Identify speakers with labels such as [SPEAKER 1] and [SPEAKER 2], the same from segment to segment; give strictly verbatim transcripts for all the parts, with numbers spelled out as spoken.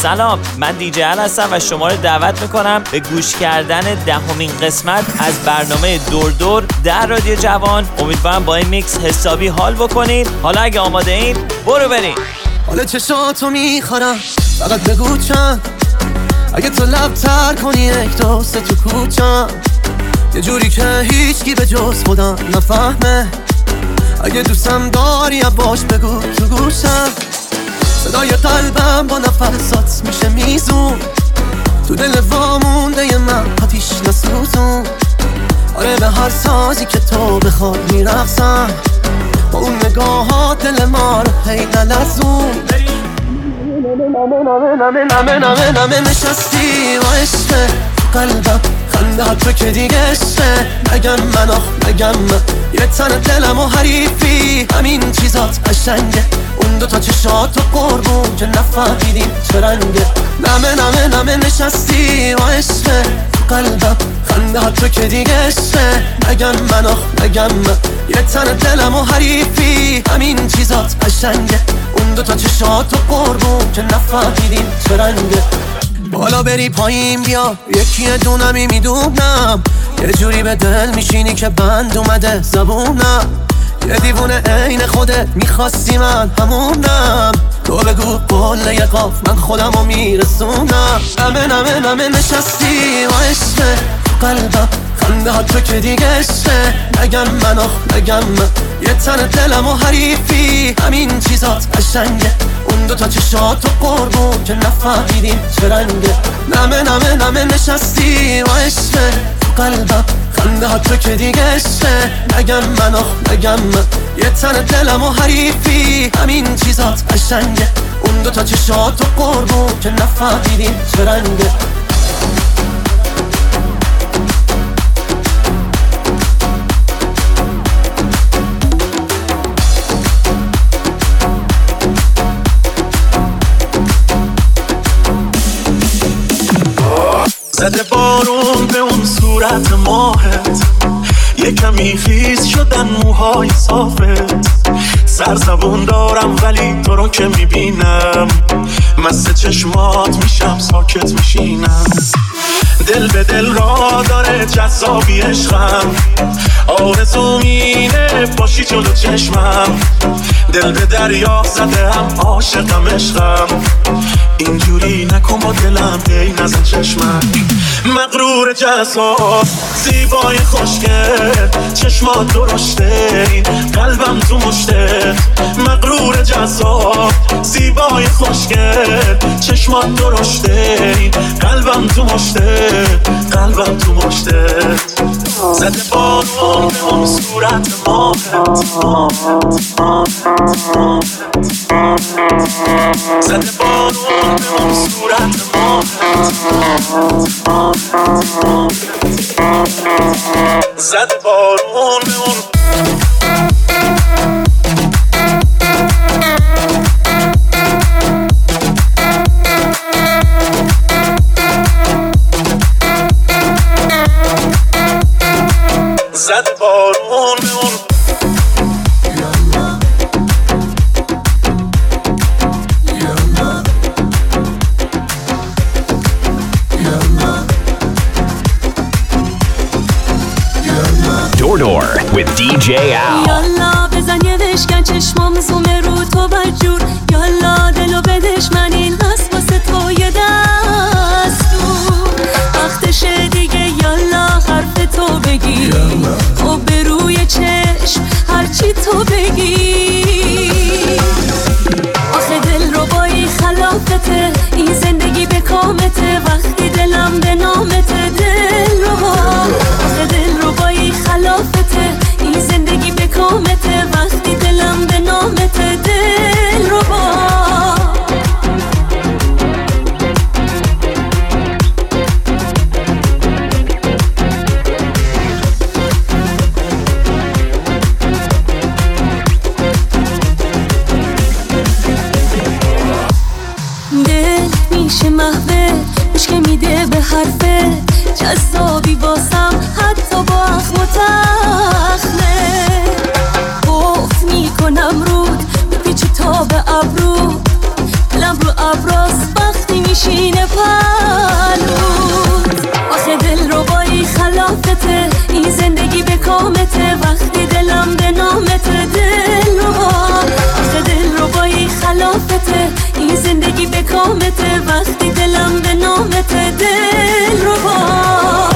[SPEAKER 1] سلام، من دیجی ال هستم و شما رو دعوت میکنم به گوش کردن دهمین قسمت از برنامه دور دور در رادیو جوان. امیدوارم با این میکس حسابی حال بکنید. حالا اگه آماده این برو بریم.
[SPEAKER 2] حالا چشاتو میخورم، فقط بگو چند. اگه تو لب تر کنی یک دوست تو کوچم، یه جوری که هیچکی به جز خودم نفهمه. اگه دوستم داری باش بگو تو گوشم. صدای قلبم با نفسات میشه میزون، تو دل وامونده ی من آتیش نسوزون. آره به هر سازی که تو بخواد میرقصم، با اون نگاهات دل ما رو هی نلزون. نمه نمه نمه نمه نمه نمه نشستی و عشقه قلبم، خنده ها تو که دیگه عشقه. نگم من آخ نگم من، یه تن دلم و حریفی، همین چیزات قشنگه. اون دوتا چشات و قربون که نفهمیدیم چه رنگه. نمه نمه نمه نشستی و عشقه قلبم، خنده ها تو که دیگه عشقه. نگم من آخ نگم من، یه تن دلم و حریفی، همین چیزات قشنگه. اون دوتا چشات و قربون که نفهمیدیم چه رنگه. بالا بری پایین بیا، یکی دونمی میدونم. یه جوری به دل میشینی که بند اومده زبونم. یه دیوونه عین خودت میخواستی من همونم. تو بگو بله یه قاف من خودمو میرسونم. نمه نمه نمه نشستی و عشقه قلبم، خنده ها تو که دیگه عشقه. نگم من آخ نگم من، یه تن دلم و حریفی، همین چیزات قشنگه. اون دوتا چشات و قربون که نفهمیدیم چه رنگه. نمه نمه نمه نشستی و عشقه قلبم، خنده ها تو که دیگه عشقه. نگم من آخ نگم من، یه تن دلم و حریفی، همین چیزات قشنگه. اون دوتا چشات و قربون که نفهمیدیم چه رنگه.
[SPEAKER 3] زده بارون به اون صورت ماهت، یه کمی خیس شدن موهای صافت. سرزبون دارم ولی تو رو که میبینم، مست چشمات میشم ساکت میشینم. دل به دل را داره جذابی عشقم، آرزوم اینه باشی جلو چشمم. دل به دریا زده هم عاشقم عشقم، اینجوری نکن با دلم هی نزن چشمک. مغرور جذاب زیبای خوشگل، چشمات درشته این قلبم تو مشتت. مغرور جذاب زیبای خوشگل، چشمات درشته این قلبم تو مشتت. قلبم تو مشتت. زده بارون به اون صورت ماهت، زده بارون به اون صورت ماهت، زده بارون به اون زده بارون به اون
[SPEAKER 4] Door Door with دی جی Al.
[SPEAKER 5] یالا بزن یه بشکن چشمام زومه رو تو بجور. یالا دلو بدش من این هست واسه تو یه دستور. وقتشه دیگه یالا حرف تو بگی، خب به روی چشم هرچی تو بگی. آخه دل رو بایی خلافته، این زندگی به کامته. وقتی دلم به نامته دل رو با، آخه دل رو بایی خلافته، این زندگی به کامته. وقتی دلم به نامته دل رو با. جذابی باسم حتی با اخم و تخمه. گفت میکنم رود بپیچی تا به ابرو، دلم رو ابراز وقتی میشه خلافته، این زندگی به کامته، وقتی دلم به نامته. دل رو با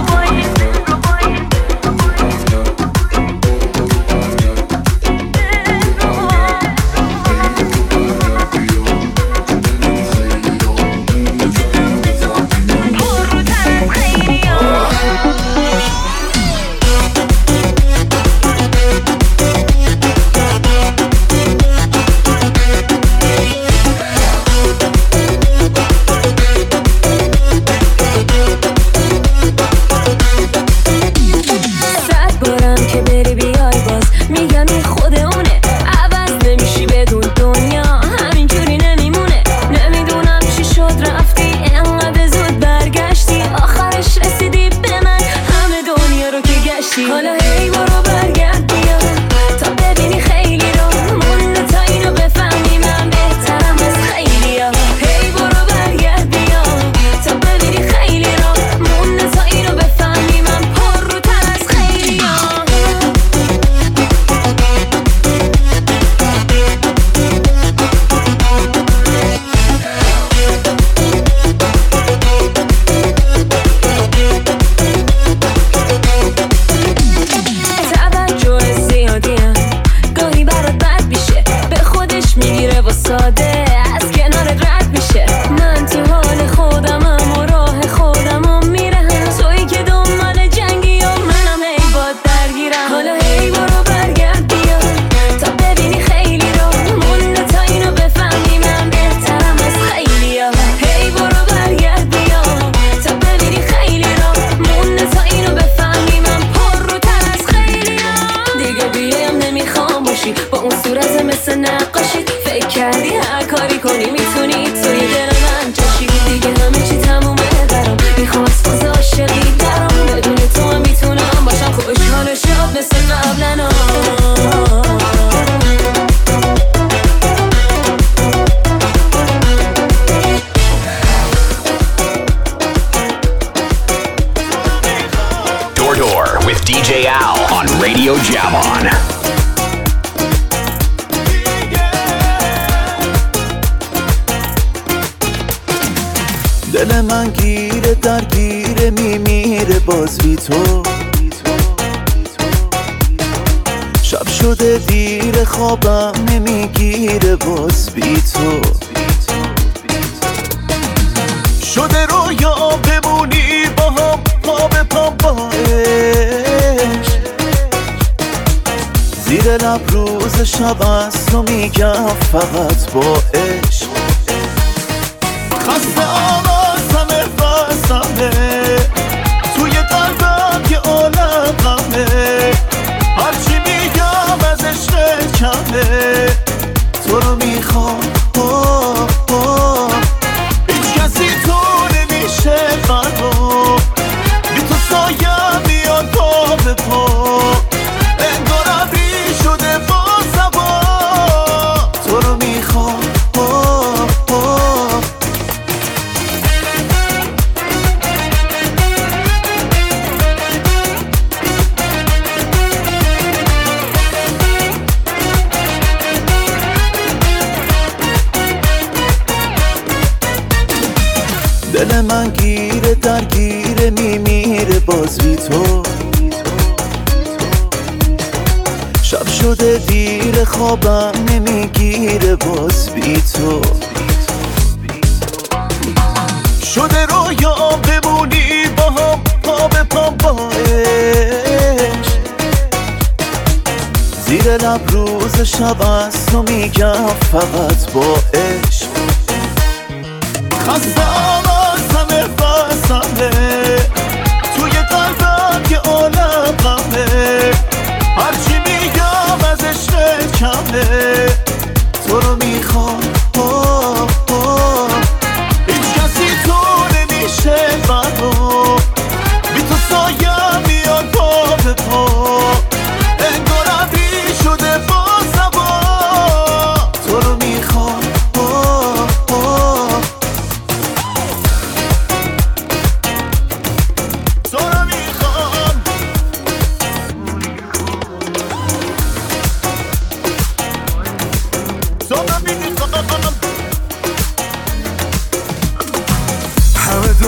[SPEAKER 2] دل من گیره درگیره میمیره باز بی تو. شب شده دیر خوابم نمیگیره باز بی تو. شده رویا بمونی با هم پا به پا با عشق. زیر لب روز شب است و میگم فقط با عشق. خسته آمازمه بسمه توی قلبم یه عالم غمه. هرچی میگم از عشق کمه. تو رو میخوام هیچ کسی تو نمیشه فردا. بی تو سایم میاد پا به پا. انگار ابری شده با سبا. تو رو میخوام دل من گیره درگیره میمیره باز بی تو. شب شده دیر خوابم نمیگیره باز بی تو. شده رویا بمونی با هم پا به پا با عشق. زیر لب روز شب است و میگم فقط با عشق. خسته آمازمه بسمه توی قلبم یه عالم غمه. هرچی میگم از عشق کمه. تو رو میخوام هیچ کسی تو نمیشه فردا. بی تو سایم میاد پا به پا. انگار ابری شده با سبا. تو رو میخوام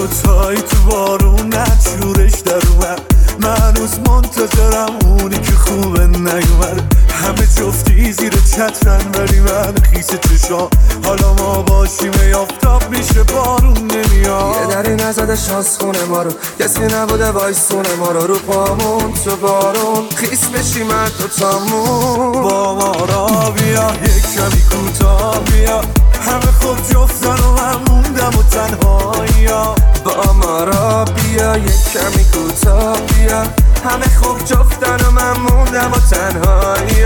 [SPEAKER 3] دوتایی تو بارون نچورش در اومد. من هنوز منتظرم اونی که خوبه نیومد. همه جفتی زیر چترن ولی من خیس چشام. حالا ما باشیم یافتاب میشه بارون نمیاد.
[SPEAKER 2] یه دری نزده شانس خونه ما رو، کسی نبوده وایسونه ما رو. رو پامون تو بارون خیس بشیم من دوتامون.
[SPEAKER 3] با ما را بیا یک کمی کوتاه بیا. همه خوب جفتن و من موندم و تنهایی.
[SPEAKER 2] با ما را بیا یک کمی کوتاه بیا. همه خوب جفتن و من موندم و تنهایی.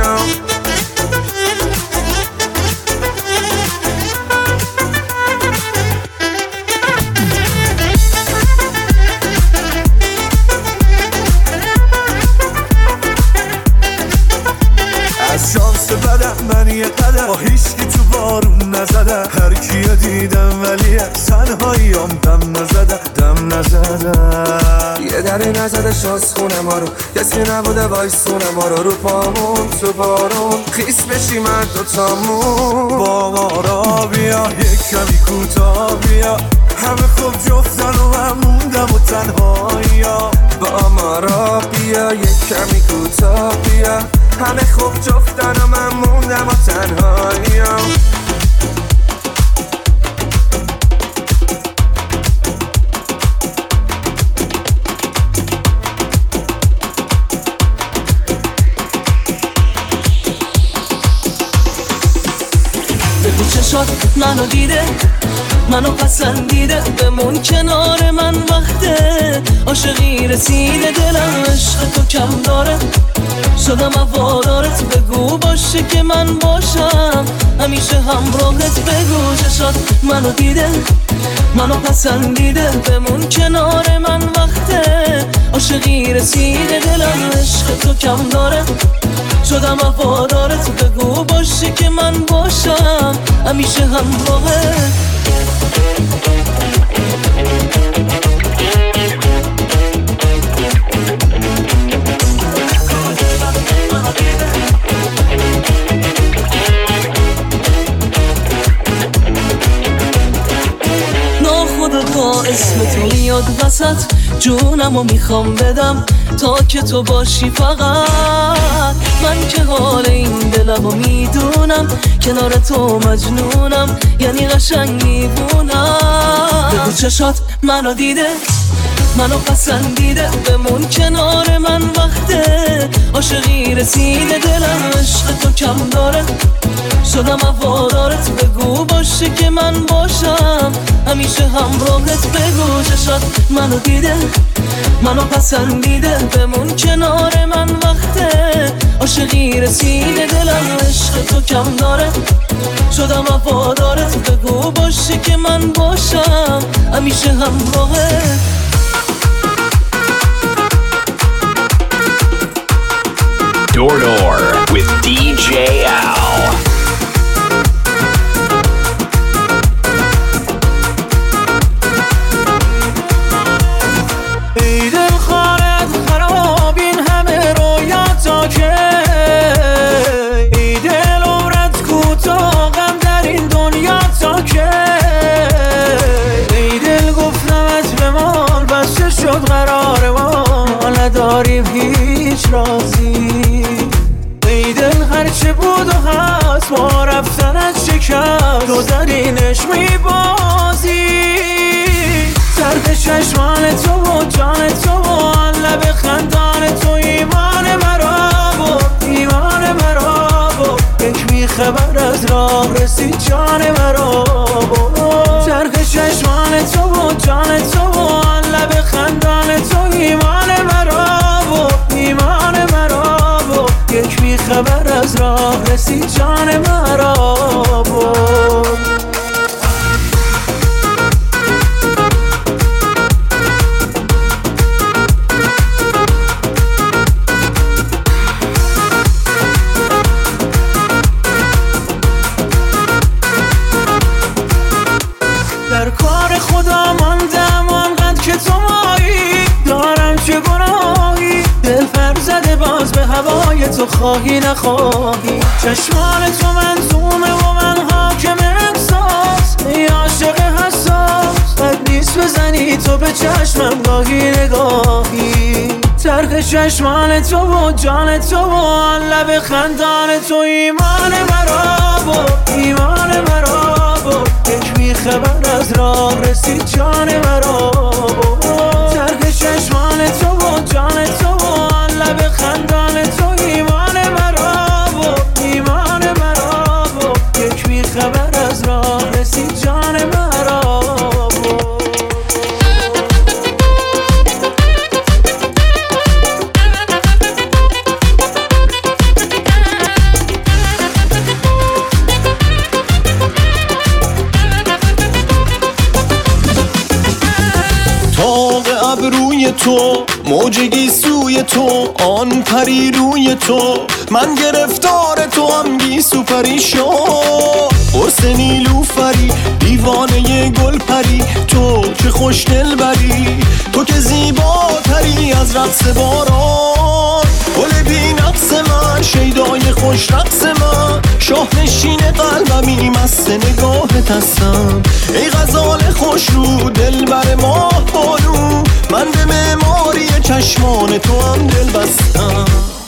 [SPEAKER 3] از شانس بدم من یه قدم با هیچکی تو بارون نزدم. هر کیو دیدم ولی از تنهاییام دم نزدم دم نزدم.
[SPEAKER 2] یه دری نزده شانس خونه ما رو، کسی نبوده وایسونه ما رو. رو پامون تو بارون خیس بشیم من دوتامون.
[SPEAKER 3] با ما را بیا یک کمی کوتاه بیا. همه خوب جفتن و من موندم و تنهایی.
[SPEAKER 2] با ما را بیا یک کمی کوتاه بیا. همه خوب جفتن و من موندم و تنهایی.
[SPEAKER 5] بگو چشات منو دیده، منو پسندیده، بمون کنار من وقته. عاشقی رسیده دلم عشق تو کم داره، شدم هوادارت. بگو باشه که من باشم همیشه همراهت. بگو چشات منو دیده، منو پسندیده، بمون کنار من وقته. عاشقی رسیده دلم عشق تو کم داره، شدم هوادارت. بگو باشه که من باشم همیشه همراهت. ناخودآگاه اسم تو میاد وسط، جونمو میخوام بدم تا که تو باشی فقط. من که حال این دلمو میدونم، کنار تو مجنونم، یعنی قشنگ میبونم. بگو چشات منو دیده، منو پسندیده، بمون کنار من وقته. عاشقی رسیده دلم عشق تو کم داره، شدم هوادارت. بگو باشه که من باشم همیشه همراهت. بگو چشات منو دیده، منو پسندیده، بمون کنار من وقته. عاشقی رسیده دلم عشق تو کم داره، شدم هوادارت. بگو باشه که من باشم همیشه همراهت.
[SPEAKER 4] Door with دی جی Al.
[SPEAKER 3] ای دل خارت خراب این همه رویاتا که. ای دل عمرت کوتاه غم در این دنیا تا که. ای دل گفتمت بمان بس چه شد قرار ما، نداریم هیچ رازی. ای دل هرچه بود و هست با رفتنت شکست، تو در اینش میبازی. سرد چشمان تو و جان تو و آن لب خندان تو ایمان مرا بود، ایمان مرا بود. یک بیخبر از راه رسید جان مرا بود. سرد چشمان تو و جان تو و آن لب خندان تو ایمان مرا بود، ایمان مرا بود. یک بیخبر از راه رسید جان مرا بود. در کار خدا ماندم آنقدر که تو مایی، دارم چه گناهی. دل پر زده باز به هوای تو، خواهی نخواهی. چشمان تو منظومه و من حاکم احساس، ای عاشق حساس. بد نیست بزنی تو
[SPEAKER 2] به چشمم گاهی نگاهی، ترک چشمان تو و جان تو و لب خندان تو ایمان مرا بود، ایمان مرا بود، یک بی خبر از راه رسید جان مرا بود، ترک چشمان تو و جان تو و لب خندان تو ایمان مرا بود، ایمان مرا بود، یک بی خبر از راه رسید جان مرا بود.
[SPEAKER 3] ابروی تو موجگی سوی تو آن پری روی تو، من گرفتار تو هم گیسو پریشان، قرص نیلوفری دیوانه گل پری، تو چه خوش دل بری، تو که زیباتری از رقص باران، گل بی نقص من شیدای خوش رقص من، شاه نشین قلبمی مست نگاهت هستم، ای غزال خوش رو دل بر ماه بانو، من به معماری چشمان تو هم دل بستم.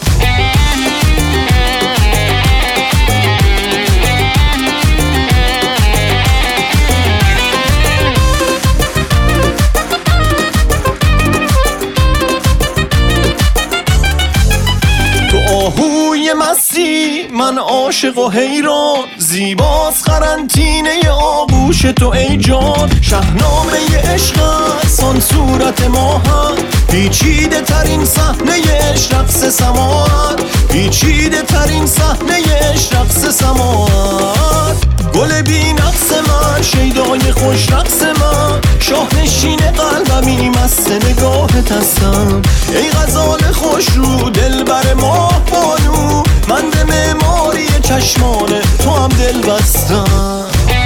[SPEAKER 3] آهوی مستی من عاشق و حیران، زیباست قرنطینه آغوش تو ای جان، شاهنامه عشق است آن صورت ما هم، پیچیده ترین صحنه عشق رقص سماعت، پیچیده ترین صحنه عشق رقص سماعت، گل بی نقص من شیدای خوش رقص من، شاه نشین قلبمی مست نگاهت هستم، ای غزال خوش رو دل بر ماه بانو، من به معماری چشمان تو هم دل بستم.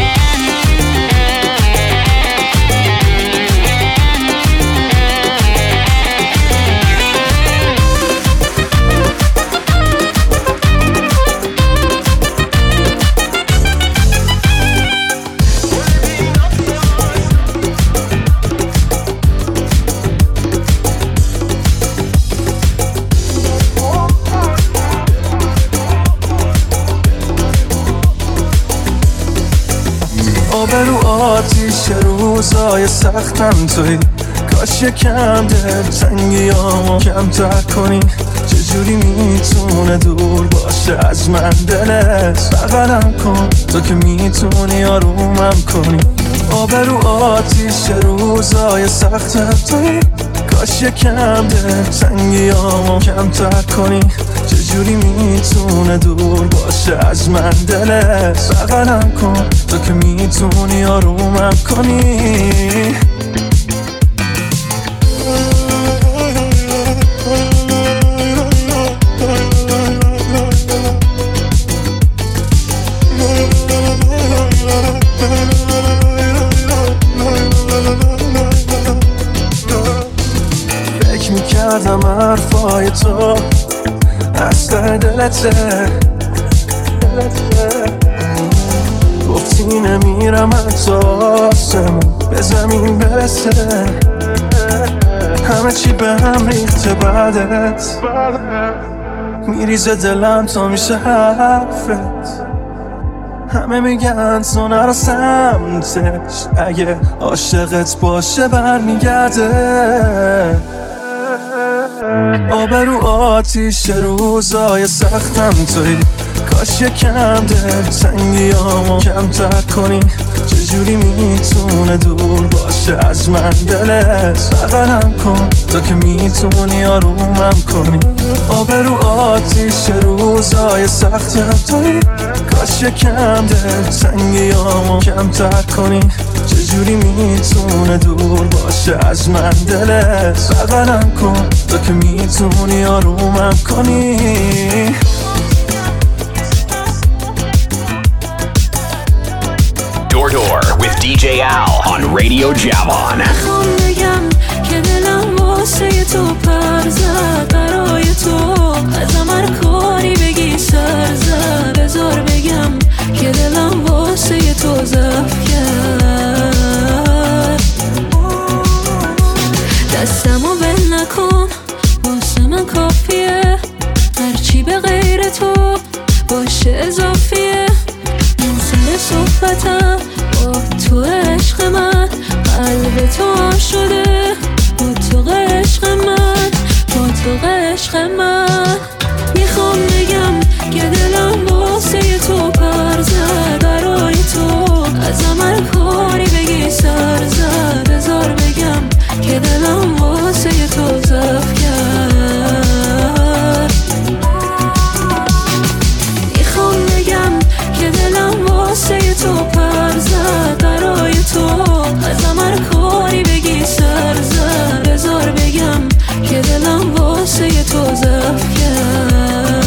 [SPEAKER 6] برو آتیش روزای سختم توی، کاش یکم دل تنگیامو کمتر کنی، چجوری میتونه دور باشه از من دلت، بغلم کن تو که میتونی آرومم کنی، آبرو آتیش روزای سختم توی، کاش یکم دل تنگیامو کمتر کنی، چجوری میتونه دور باشه از من دلت، بغلم کن تو که میتونی آرومم کنی. فکر میکردم حرفای تو اصلا دلته، گفتی نمیرم حتی آسمون به زمین برسه، همه چی به هم ریخته بعدت، میریزه دلم تا میشه حرفت، همه میگن تو نرو سمتش، اگه عاشقت باشه برمیگرده، آبرو آتیش روزای سختم توی، کاش یکم دل تنگیامو کمتر کنی، چجوری میتونه دور باشه از من دلت، بغلم کن تو که میتونی آرومم کنی، آبرو آتیش روزای سختم توی، کاش یکم دل تنگیامو کمتر کنی، چجوری میتونه دور باشه از من دلت، بغلم کن تو که میتونی آرومم کنی.
[SPEAKER 4] Door Door with دی جی Al on Radio Javon.
[SPEAKER 5] میخوام بگم که دلم واسه تو پر زد، برای تو ازم هر کاری بگی سر زد، بذار بگم که دلم واسه تو ضعف کرد، مثل تو هم شده با تو عشق من، با تو عشق من. میخوام بگم که دلم واسه تو پر زد، برای تو از من کاری بگی سر زد. بذار بگم که دلم واسه تو ضعف کرد. میخوام بگم که دلم واسه تو پر زد، برای تو از من کاری بگی سر زد. بذار بگم که دلم واسه تو ضعف کرد.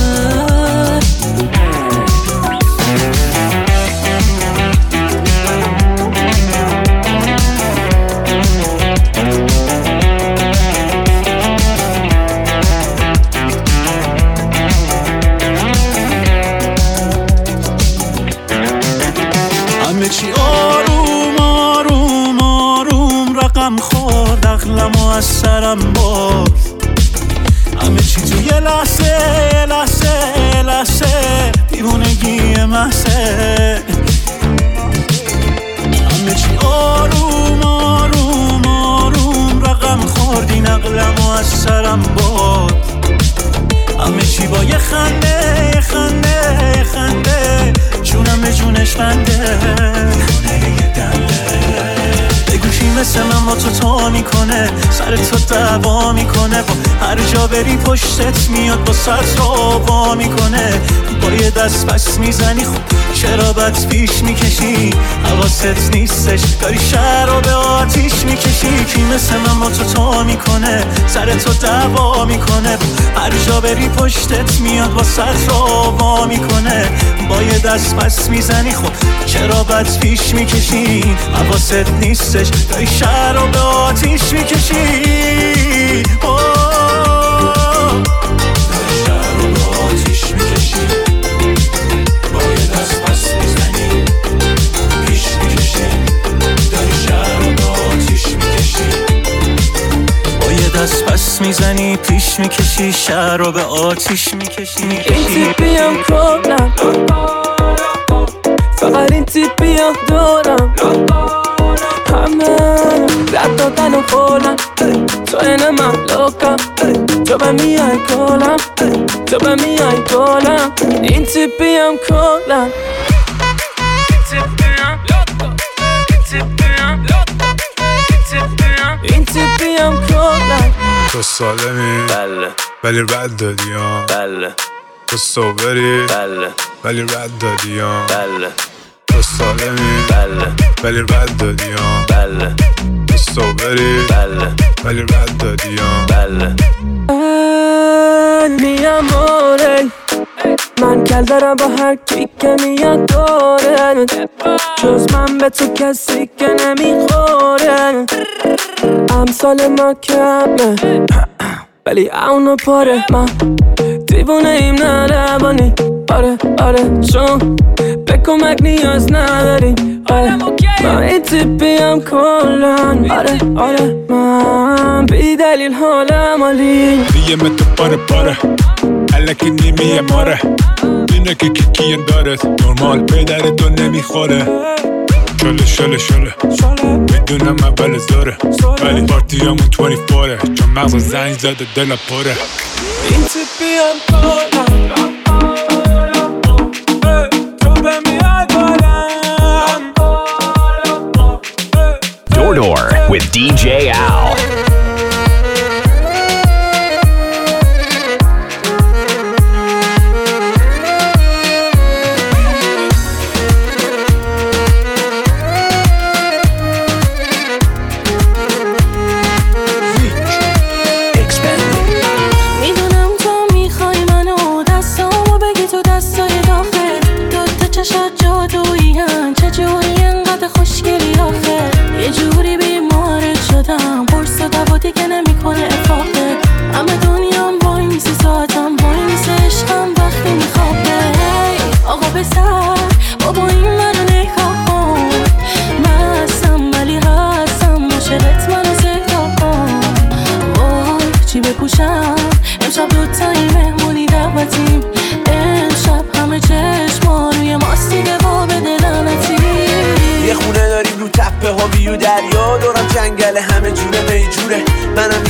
[SPEAKER 3] همه چی آروم آروم آروم رقم خورد، عقلمو از سرم برد. همه چی تو یه لحظه یه لحظه یه لحظه دیوونگی محضه. همه چی آروم آروم آروم رقم خورد، این عقلمو از سرم برد. همه چی با یه خنده یه خنده یه خنده، جونم به جونش بنده. بگو کی مثل من با تو تا میکنه، سر تو دعوا میکنه، با هر جا بری پشتت میاد با سر تو با میکنه. با یه دست بس میزنی خب چرا بد پیش میکشی، حواست نیستش داری شهر رو به آتیش میکشی. کی مثل من با تو تا میکنه، سر تو دعوا میکنه، با هر جا بری پشتت میاد با سر تو با میکنه. با یه دست بس میزنی خب چرا بد پیش میکشی، حواست نیستش داری شهر رو به آتیش میکشی. دست پس میزنی پیش میکشی، شهر رو به آتیش میکشی.
[SPEAKER 6] این تیپیم کنم، فقط این تیپیم دارم. همه رد دادن و خولم، تو اینه من لوکم، تو به میای کلم، تو به میای کلم. این تیپیم کنم، این تیپیم کنم.
[SPEAKER 7] تو سالمی
[SPEAKER 1] بله
[SPEAKER 7] ولی رد دادی ها،
[SPEAKER 1] بله
[SPEAKER 7] تو صوبری
[SPEAKER 1] بله
[SPEAKER 7] ولی رد دادی ها،
[SPEAKER 1] بله
[SPEAKER 7] تو سالمی
[SPEAKER 1] بله
[SPEAKER 7] ولی رد دادی ها،
[SPEAKER 1] بله
[SPEAKER 7] تو صوبری
[SPEAKER 1] بله
[SPEAKER 7] ولی رد دادی ها.
[SPEAKER 1] بله.
[SPEAKER 6] می اموره من کل دارم با هر کی که میاد دوره، جز من به تو کسی که نمیخوره. امثال ما کمه ولی اونو پاره، من دیوونه ایم نه روانی. آره آره چون به کمک نیاز نداریم. آره من این تیپیم کلن. آره آره من بی دلیل حالم عالی.
[SPEAKER 7] دیگه من تو پاره پاره الکی نیمیه ماره، اینه که کیکی دارد نرمال پدر دو نمیخوره. شله شله شله میدونم اول زاره ولی پارتی همون بیست و چهاره، چون مغز زنگ زده دل پاره.
[SPEAKER 6] این تیپیم کلن،
[SPEAKER 4] Door Door with D J Al.
[SPEAKER 5] میدونم تو میخوای منو دستامو بگی تو دستای داخل، دوتا چشات جادویی هن، چجوری انقدر خوشگلی آخه. یه جوری بیمارت شدم، قرص و دوا دیگه نمیکنه افاقه. همه دنیام وای میسی ساعتم وای میسی عشقم وقتی میخوابه. آقا بسر بابا این منو نگاه کن، مستم ولی هستم عاشقت منو زهدا کن. وای چی بپوشم امشب دوتایی مهمونی دعوتیم، امشب همه چشما روی ماست دیگه با به دلنتی.
[SPEAKER 8] یه خونه داریم رو تپه ها بیو دریا، دورم جنگل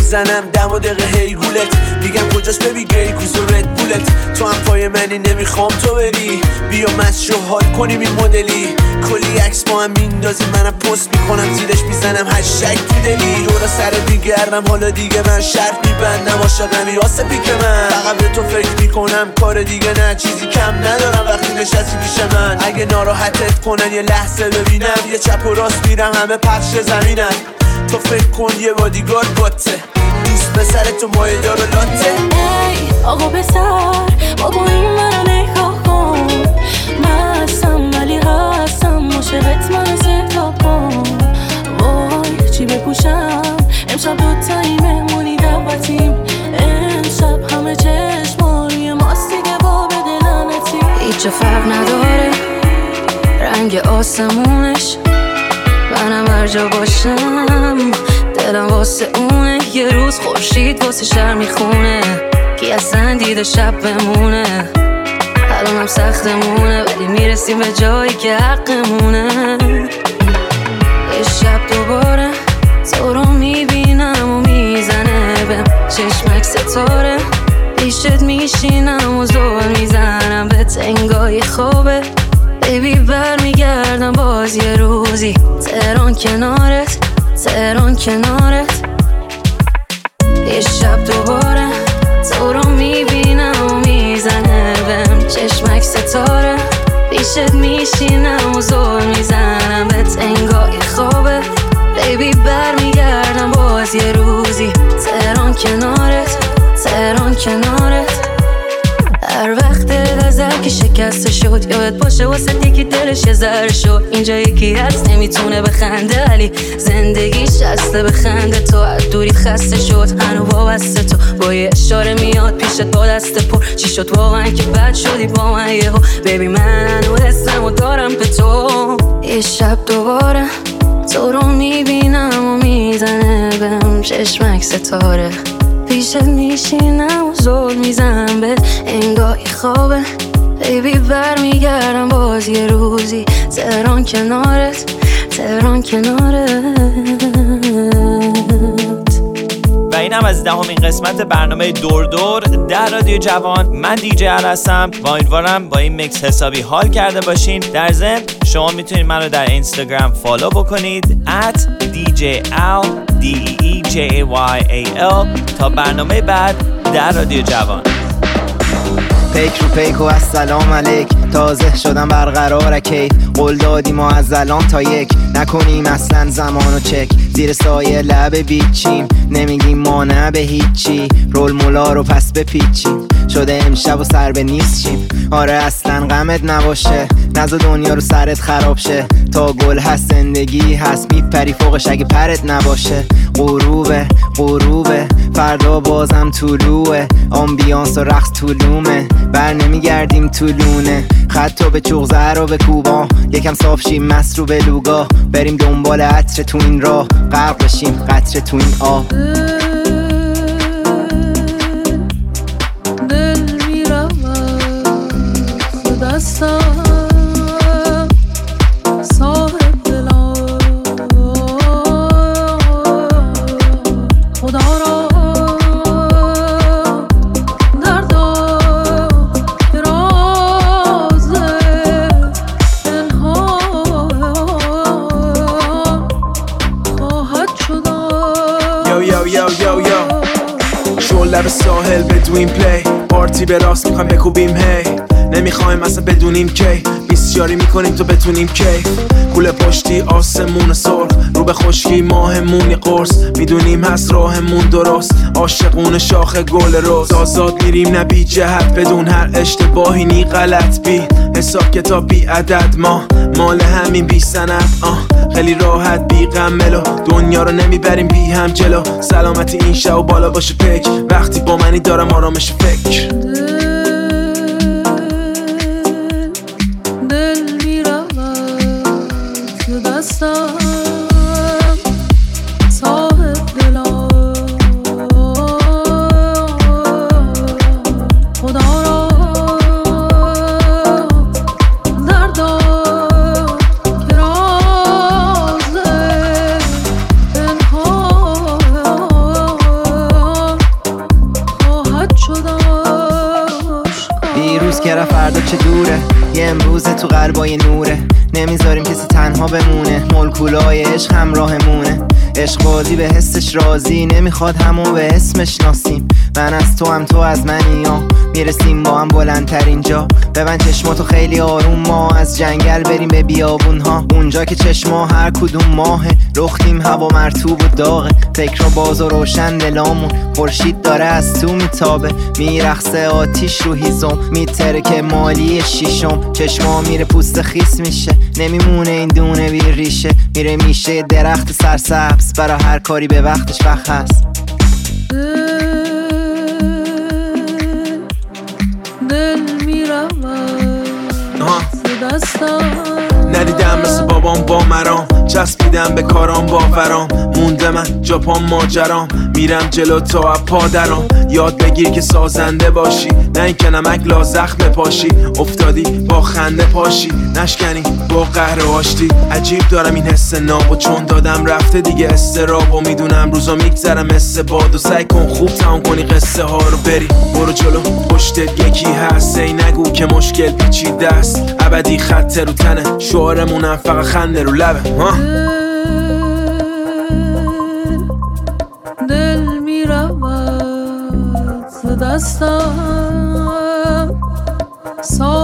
[SPEAKER 8] میزنم دم و دقیقه هی گولت میگم کجاست ببی گری کوز و رد بولت تو هم پای منی نمیخوام تو بری بیا مشو حال کنیم این مدلی کلی عکس با هم میندازی منم پست میکنم زیرش میزنم هشتگ تو دلی دورا سر میگردم حالا دیگه من شرط میبندم عاشقمی واسه پیک من فقط به تو فکر میکنم کار دیگه نه چیزی کم ندارم وقتی نشستی پیش من اگه ناراحتت کنن یه لحظه ببینم یه چپ و راست میرم همه پخش زمینم تو فکر کن یه بادیگار باته دوست پسر تو مایه دار و لاته
[SPEAKER 5] ای آقا پسر بابا این منو نگاه کن مستم ولی هستم عاشقت منو زنده کن وای چی بپوشم امشب دوتایی مهمونی دعوتیم امشب همه چشمان روی ماست دیگه باب دلانتی هیچ جا فرق نداره رنگ آسمونش منم هر جا باشم دلم واسه اونه یه روز خورشید واسه شهر میخونه کی اصلا دیده شب بمونه الانم سختمونه ولی میرسیم به جایی که حقمونه یه شب دوباره تو رو میبینم و میزنه بهم چشمک ستاره پیشت میشینم و زور میزنم به تنگای خوابه بیبی بر میگردم باز یه روزی تهران کنارت تهران کنارت یه شب دوباره تو رو میبینم و میزنه بهم چشمک ستاره پیشت میشینم و زور میزنم به تنگای خوابه بیبی بر میگردم باز یه روزی تهران کنارت تهران کنارت هر وقت نظر که شکسته شد یادت باشه واسه یکی دلش یه ذره شد اینجا یکی هست نمیتونه بخنده ولی زندگیش هسته بخنده تو از دوریت خسته شد هنو وابسته تو با یه اشاره میاد پیشت با دست پر چی شد واقعا که بد شدی با من یهو بیبی من هنو حسم و دارم به تو یه شب دوباره تو رو میبینم و میزنه بهم چشمک ستاره پیشت میشینم و زور میزنم به انگاه خوابه بیبی بر میگردم باز یه روزی تهران کنارت تهران کنارت
[SPEAKER 1] و اینم از دهمین قسمت برنامه دور دور در رادیو جوان. من دیجی ال هستم و امیدوارم با این میکس حسابی حال کرده باشین. در ضمن شما میتونید منو در اینستاگرام فالو بکنید ات دی جی ال دی ای جی ای وای ای ال تا برنامه بعد در رادیو جوان.
[SPEAKER 9] پیک رو پیک و السلام علیک تازه شدم برقرار کیف قول دادی ما از الان تا یک نکنیم اصلا زمانو چک زیر سایه لب بیچیم نمیگیم ما نه به هیچی رول مولا رو پس بپیچیم شده امشب و سر به نیست چیم آره اصلا غمت نباشه نزا دنیا رو سرت خراب شه تا گل هست زندگی هست میپری فوقش اگه پرت نباشه غروبه غروبه فردا بازم طلوعه آمبیانس و رقص طولومه بر نمیگردیم طولونه خطو به چغزه رو به کوبا یکم صاف شیم مست رو به لوگا بریم دنبال عطر تو این راه غرق بشیم قطره تو این آه
[SPEAKER 5] دل میرم دستم صاحب دلم خدا را
[SPEAKER 6] لب ساحل بدویم پلی پارتی به راست میخوایم بکوبیم هی نمیخوایم اصلا بدونیم کی بیسیاری میکنیم تو بتونیم کی کوله پشتی آسمون سرخ رو به خشکی ماهمونی قرص میدونیم هست راهمون درست عاشقون شاخ گل روز آزاد میریم نه بی جهت بدون هر اشتباهی نی غلط بی حساب کتاب بی عدد ما مال همین بی سند آه خیلی راحت بی غم ملو دنیا رو نمیبریم بی هم جلو سلامتی این شب و بالا باشه پیک وقتی با منی دارم آرامش فکر
[SPEAKER 5] دل میرود تو دستم صاحب دلم خدا را دردم که رازه پنهان
[SPEAKER 9] امروز تو قلبای نوره، نمیذاریم کسی تنها بمونه، مولکولای عشق همراهمونه، عشق بازی به حسش راضی، نمیخواد همو به اسمش ناسیم. من از تو هم تو از منی ها، میرسیم با هم بلندترین جا. ببند چشماتو خیلی آروم، ما از جنگل بریم به بیابون ها، اونجا که چشما هر کدوم ماهه، رختیم هوا مرطوب و داغه، فکر باز و روشن دلامون، خورشید داره از تو میتابه، میرخصه آتیش رو هیزم، میتره که مالی شیشم، چشما میره پوست خیس میشه، نمیمونه این دونه بی ریشه، میره میشه درخت سرسبز، برا هر کاری به وقتش وقت هست.
[SPEAKER 10] دل میرم
[SPEAKER 8] ندیدم مثل بابام با مرام، چسبیدم به کارام باورام، مونده من جاپام ماجرام، میرم جلو تا پا درام، یاد بگیر که سازنده باشی، نه این که نمک لا زخم پاشی، افتادی با خنده پاشی، نشکنی با قهر و آشتی. عجیب دارم این حس ناب و چون دادم رفته دیگه استراب، و میدونم روزا میگذرم مثل باد، و سعی کن خوب تمام کنی قصه ها رو، بری برو جلو پشتت یکی هست، ای نگو که مشکل پیچیده است، ابدی خط رو تنه، شعارمونم فقط خنده رو لبه. ها
[SPEAKER 10] دل میرود ز دستم،